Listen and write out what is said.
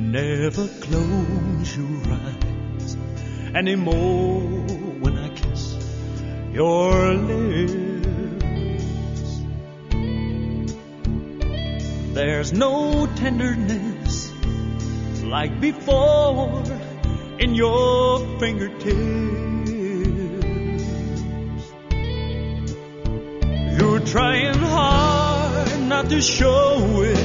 never close your eyes anymore when I kiss your lips. There's no tenderness like before in your fingertips. You're trying hard not to show it,